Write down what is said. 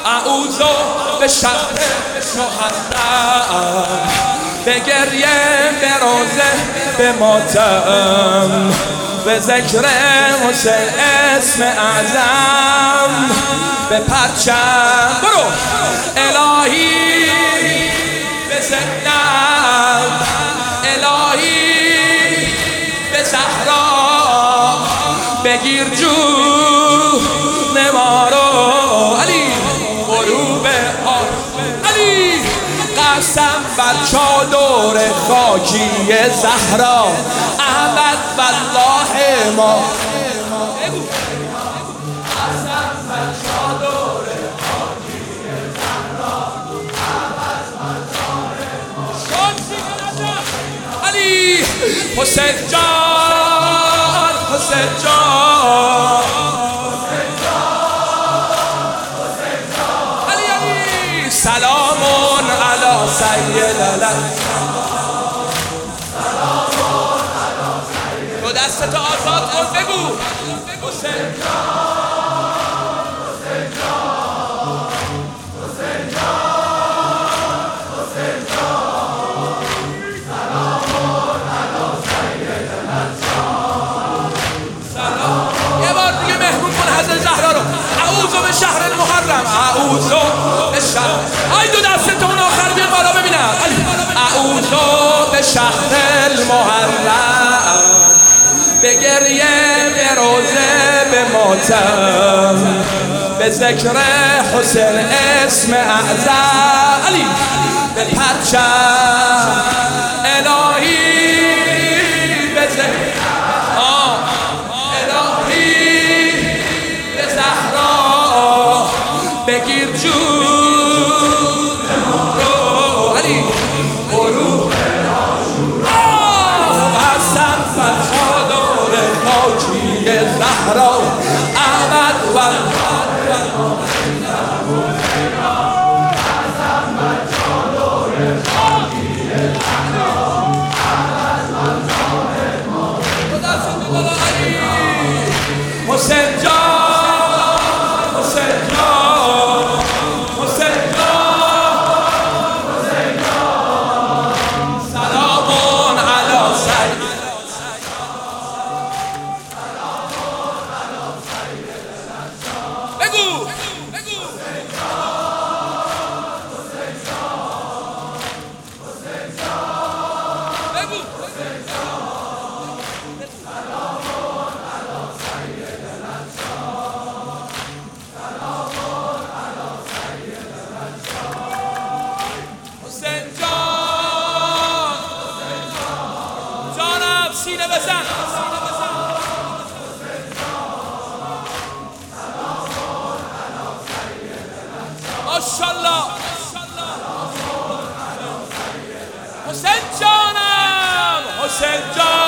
اعوذ به شهر محرم، به گریه، به روزه، به ماتم، به ذکر حسین اسم اعظم، به پرچم برو الهی، به زینب الهی، به زهرا بگیر جون ما رو علی، غروب علی، قسم بر چادر خاکی زهرا، احمد والله ما، قسم بر چادر خاکی زهرا، احمد والله ما، علی، حسین جان، حسین جان، سلامون علی سیدنا، سلامون علی سیدنا، تو دستتو آزاد کن بگو حسین جان، حسین جان، حسین جان، حسین جان، سلامون علی سیدنا، سلام. یه بار دیگه مهمون کن حضرت زهرا رو. اعوذ به شهر المحرم، اعوذ به شهر، ای دو دستتون آخر بیان بالا ببینم، اعوذ به شهر المحرم، به گریه، به روزه، به ماتم، به ذکر حسین اسم اعظم، علی، به پرچم الهی، به ذکر الهی، به زهرا بگیر جون رو علی، غروب قسم بر چادر خاکی زهرا، احمد والله ما، قسم بر چادر خاکی زهرا، احمد والله ما، علی، حسین جان، حسین جان، حسین جان، حسین جان، سلامون علی سیدنا، سلامون علی سیدنا، بگو بگو حسین جان، حسین جان، حسین جان، بگو حسین جان، سلامون علی سیدنا، سلامون علی سیدنا، حسین جان، جانم سینه بزن، ماشاءالله، حسین جانم، حسین جان.